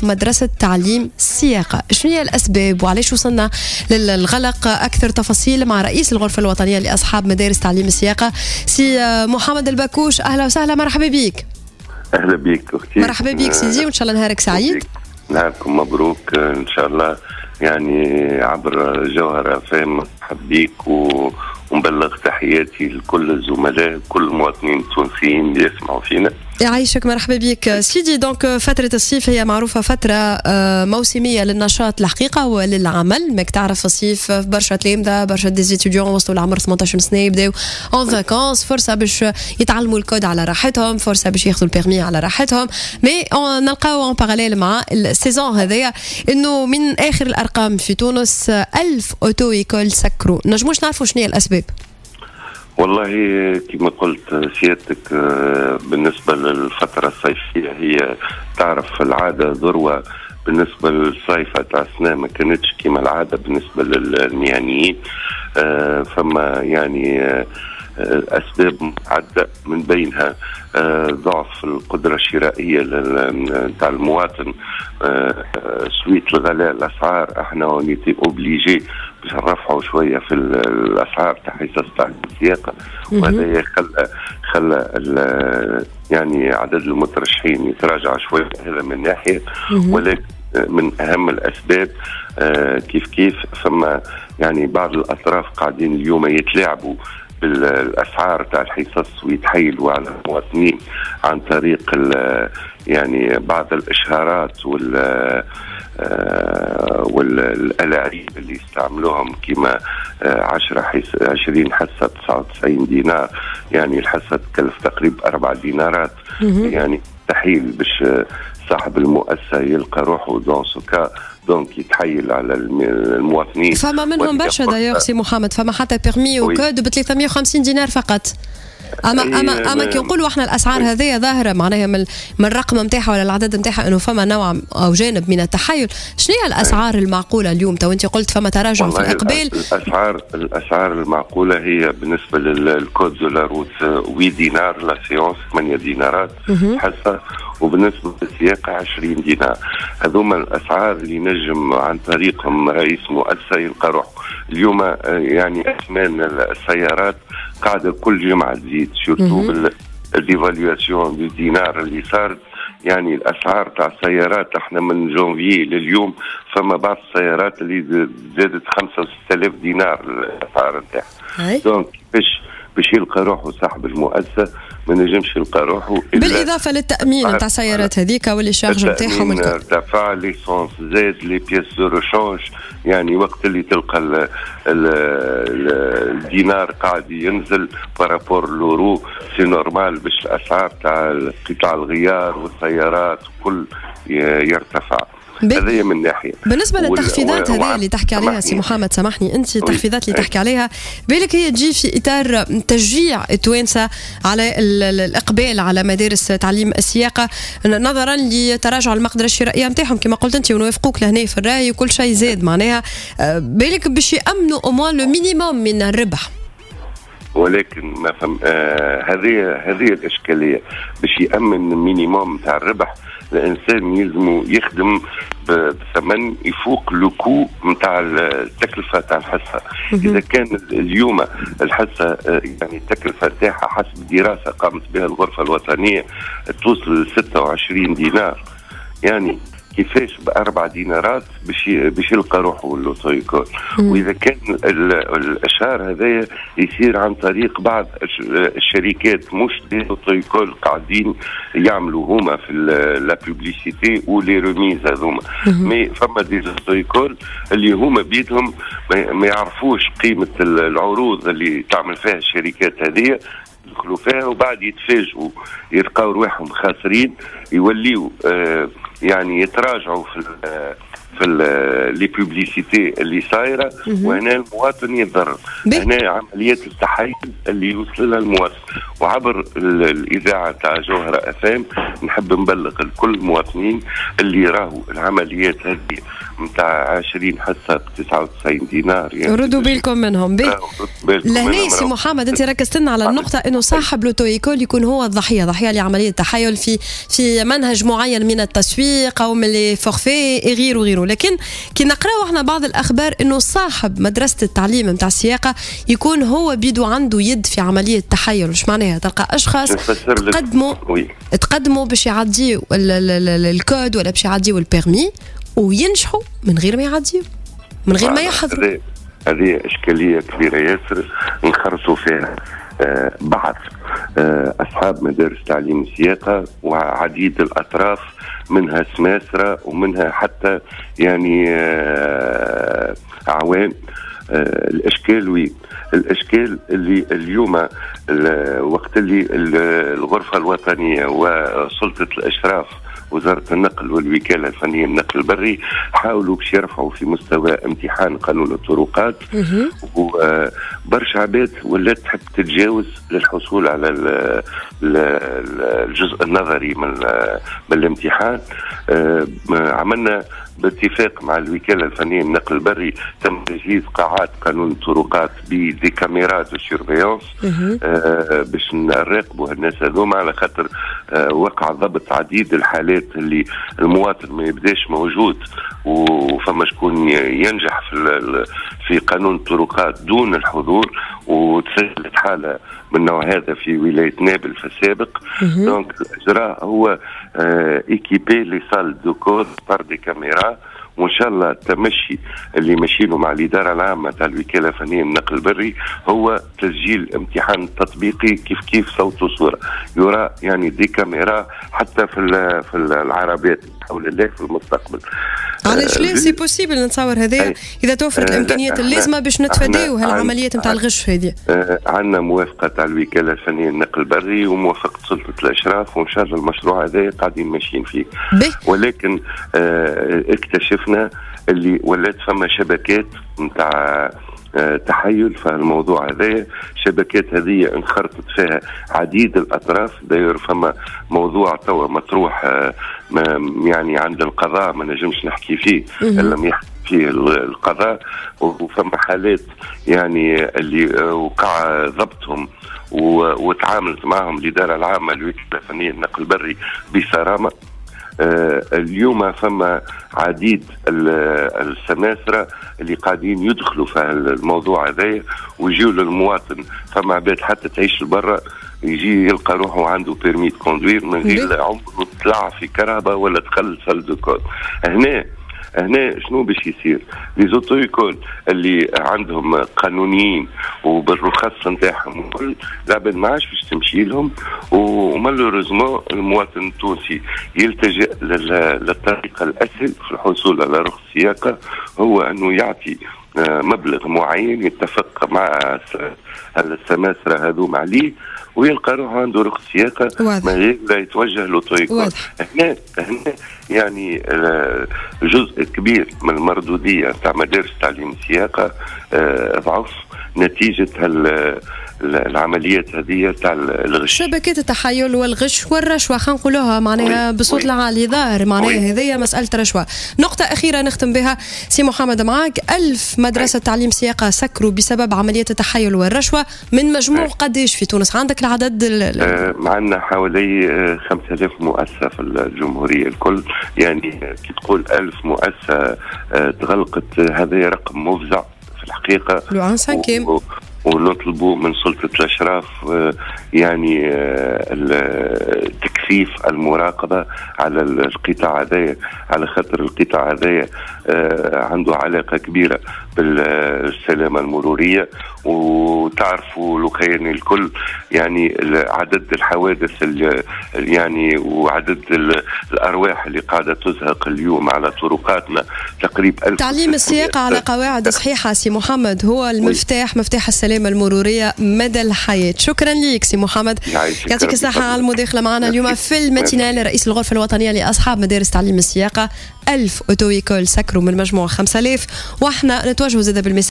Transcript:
في مدرسة تعليم السياقة. شنو هي الأسباب وعلاش وصلنا للغلق؟ أكثر تفاصيل مع رئيس الغرفة الوطنية لأصحاب مدارس تعليم السياقة سي محمد البكوش. أهلا وسهلا، مرحبا بك. أهلا بك أختي. مرحبا بك سيدي، وإن شاء الله نهارك سعيد. نهاركم مبروك إن شاء الله، يعني عبر جوهرة فهم. مرحبا بك ونبلغ تحياتي لكل الزملاء كل المواطنين التونسيين اللي يسمعوا فينا. يعيشك، مرحبا بك سيدي. دونك فترة الصيف هي معروفة فترة موسمية للنشاط الحقيقة وللعمل. ماك تعرف الصيف برشا تلامذة برشا ديزيتيديون وصلوا لعمر 18 سنة يبداو اون فاكونس، فرصة باش يتعلموا الكود على راحتهم، فرصة باش ياخذوا البيرمي على راحتهم. مي نلقاو اون باراليل مع السيزون هذايا انه من اخر الارقام في تونس 1000 اوتو ايكول سكروا. نجموش نعرفوا شنو هي الاسباب؟ والله كما قلت سيادتك، بالنسبة للفترة الصيفية هي تعرف العادة ذروة بالنسبة للصيفة تاع السنة، ما كانتش كما العادة بالنسبة للمهنيين. فما يعني أسباب متعددة، من بينها ضعف القدرة الشرائية تاع المواطن، سوية الغلاء الأسعار. احنا ونيتي اوبليجي باش نرفعوا شوية في الأسعار تاع حصص تاع السياقة، وهذا خلى يعني عدد المترشحين يتراجع شوية. هذا من ناحية، ولكن من أهم الأسباب كيف فما يعني بعض الأطراف قاعدين اليوم يتلاعبوا بالأسعار تاع الحصص ويتحيلوا على المواطنين عن طريق يعني بعض الإشهارات والألاعيب اللي يستعملوهم، كما 20 حصة 99 دينار، يعني الحصة تكلف تقريبا 4 دينارات. يعني تحيل باش صاحب المؤسسة يلقى روحه دون سكا، دونك يتحيل على المواطنين. فما منهم برشا دايوغ سي محمد، فما حتى بيرمي وكود ب 350 دينار فقط. اما كي نقولوا احنا الاسعار هذه ظاهره معناها من الرقم نتاعها ولا العدد نتاعها انه فما نوع او جانب من التحيل. شنو هي الاسعار المعقوله اليوم؟ تو انت قلت فما تراجع في الاقبال. الاسعار المعقوله هي بالنسبه للكود دو لا روت 8 دينار لا سيونس، 8 دينارات حصه، وبالنسبه للسياقه 20 دينار. هذوما الاسعار اللي نجم عن طريقهم رئيس مؤسسه يلقى روحه. اليوم يعني اثمان السيارات قاعدة كل جمعة تزيد، شورتو بالديفالواسيون دو دينار اللي صارت. يعني الأسعار تاع السيارات احنا من جونفيي لليوم فما بعض السيارات اللي زادت 5 و 6000 دينار الأسعار نتاعها. دونك باش يلقى روحه صاحب المؤسسة ما نجمش يلقى روحه بالإضافة للتأمين نتاع السيارات هذيك واللي شارج نتاعهم ارتفع، ليسونس زاد، لي بيس دو ريشونج. يعني وقت اللي تلقى الدينار قاعد ينزل بارابور لورو، سي نورمال باش الأسعار تاع قطع الغيار والسيارات كل يرتفع. هذه من ناحيه. بالنسبه للتخفيضات هذه اللي تحكي عليها سي محمد، سامحني انت، التخفيضات اللي تحكي عليها بالك هي تجي في اطار تشجيع التوانسه على الاقبال على مدارس تعليم السياقه نظرا لتراجع المقدره الشرائيه نتاعهم كما قلت انت، ونوافقوك لهنا في الراي وكل شيء زاد معناها بالك باش يامنوا او موان لو مينيموم من الربح. ولكن ما فهم هذه الاشكاليه باش يامن المينيموم تاع الربح. الانسان يلزم يخدم بثمن يفوق لوكو نتاع التكلفه تاع الحصه. اذا كان اليوم الحصه يعني التكلفه تاعها حسب دراسه قامت بها الغرفه الوطنيه توصل ل 26 دينار، يعني كيفاش ب4 دينارات باش يلقى روحه اللوتويكول. واذا كان الاشهار هذايا يصير عن طريق بعض الشركات مش اللوتويكول قاعدين يعملوا هما في لا بوبليسيتي ولي ريميز هذوما. مي فما دي لوتويكول اللي هما بيدهم ما يعرفوش قيمه العروض اللي تعمل فيها الشركات هذه، يدخلوا فيها وبعد يتفاجئوا يلقاو رواحهم خاسرين، يوليوا يعني يتراجعوا في لي بوبليسيتي اللي صايره، وهنا المواطن يتضرر. هنا عمليات التحيز اللي يوصل لها المواطن. وعبر الاذاعه تاع جوهره FM نحب نبلغ لكل المواطنين اللي راهو العمليات هذه نتاع 20 حصه ب 99 دينار يعني ردوا بالكم منهم. لهنا سي محمد انت ركزت لنا على النقطه انه صاحب لوتو ايكول يكون هو الضحيه لعمليه تحايل في منهج معين من التسويق او من لي فورفي غيره، لكن كي نقراو احنا بعض الاخبار انه صاحب مدرسه التعليم نتاع السياقه يكون هو بيدو عنده يد في عمليه التحايل. وش معناها؟ تلقى اشخاص تقدموا باش يعديوا الكود ولا باش يعديوا البيرمي وينجحوا من غير ما يعديوا، من غير ما يحضروا. هذه إشكالية كبيرة ياسر نخرصوا فيها بعض أصحاب مدارس تعليم السياقة وعديد الأطراف، منها سماسرة ومنها حتى يعني أعوان. الاشكال وين؟ الاشكال اللي اليوم وقت اللي الغرفه الوطنيه وسلطه الاشراف وزاره النقل والوكاله الفنيه للنقل البري حاولوا باش يرفعوا في مستوى امتحان قانون الطرقات، وبرشا عباد ولات تحب تتجاوز للحصول على الجزء النظري من الامتحان. عملنا باتفاق مع الوكاله الفنيه للنقل البري تم تجهيز قاعات قانون الطرقات بدي كاميرات وسيرفيونس باش نراقبوا الناس هذوما، على خاطر وقع ضبط عديد الحالات اللي المواطن ما يبداش موجود وفما شكون ينجح في قانون الطرقات دون الحضور، وتسجلت حاله من النوع هذا في ولايه نابل في السابق. دونك الاجراء هو ايكيبي لي سال دو كود بار دي كاميرا، وان شاء الله التمشي اللي ماشيينه مع الاداره العامه تاع الوكاله الفنيه للنقل البري هو تسجيل امتحان تطبيقي كيف صوت وصوره، يرى يعني دي كاميرا حتى في العربات حول الله في المستقبل. علاش لا سي بوسيبل نتصور هذايا اذا توفرت الامكانيات اللازمه باش نتفاداو هالعمليات نتاع الغش هذه. عندنا موافقه تاع الوكاله الفنيه للنقل البري وموافقه سلطه الاشراف، وان شاء الله المشروع هذا قاعدين ماشيين فيه. ولكن اكتشفنا اللي ولات فما شبكات نتاع تحيل في الموضوع هذا. شبكات هذه انخرطت فيها عديد الاطراف. داير فما موضوع توا مطروح يعني عند القضاء ما نجمش نحكي فيه لم يحكي فيه القضاء، وفما حالات يعني اللي وقع ضبطهم وتعاملت معهم الاداره العامه للوكاله الفنيه للنقل البري بصرامه. اليوم فما عديد السماسرة اللي قاعدين يدخلوا في الموضوع هذا ويجيوا للمواطن. فما عباد حتى تعيش لبرا يجي يلقى روحه عنده بيرميت كوندوير من غير عمره طلع في كهرباء ولا دخل سال دو كود. هنا شنو باش يصير؟ لي زوتو ايكول اللي عندهم قانونيين وبالرخص نتاعهم وكل العباد ما عادش باش تمشي لهم، ومالوريزمون المواطن التونسي يلتجئ للطريقه الاسهل في الحصول على رخص سياقه، هو انه يعطي مبلغ معين يتفق مع السماسرة هذوما عليه ويلقى روحه عنده رخص سياقه ما غير لا يتوجه للطريق. هنا يعني جزء كبير من المردوديه تاع مدارس تعليم السياقه ضعف نتيجه العمليات هذه تاع الغش، شبكات التحايل والغش والرشوه. خلينا نقولوها معناها بصوت العالي ظاهر معناها هذه مساله رشوه. نقطه اخيره نختم بها سي محمد معك. 1000 مدرسه تعليم سياقه سكروا بسبب عمليات التحايل والرشوه من مجموع قديش في تونس؟ عندك العدد؟ معنا حوالي 5000 مؤسسه في الجمهوريه الكل، يعني كي تقول 1000 مؤسسه تغلقت هذا رقم مفزع في الحقيقه. ونطلبوا من سلطة الأشراف يعني تكثيف المراقبة على القطاع هذايا، على خاطر القطاع هذايا عنده علاقة كبيرة بالسلامة المرورية. وتعرفوا لوكاين الكل يعني عدد الحوادث يعني وعدد الأرواح اللي قاعدة تزهق اليوم على طرقاتنا تقريبا 1000. تعليم السياقة على قواعد صحيحة سي محمد هو المفتاح، مفتاح السلامة المرورية مدى الحياة. شكرا لك سي محمد، يعطيك الصحة على المداخلة معنا اليوم في الماتينال. رئيس الغرفة الوطنية لأصحاب مدارس تعليم السياقة. 1000 أوتو إيكول سكروا من مجموع 5000، واحنا نتوجه زاد بالمساء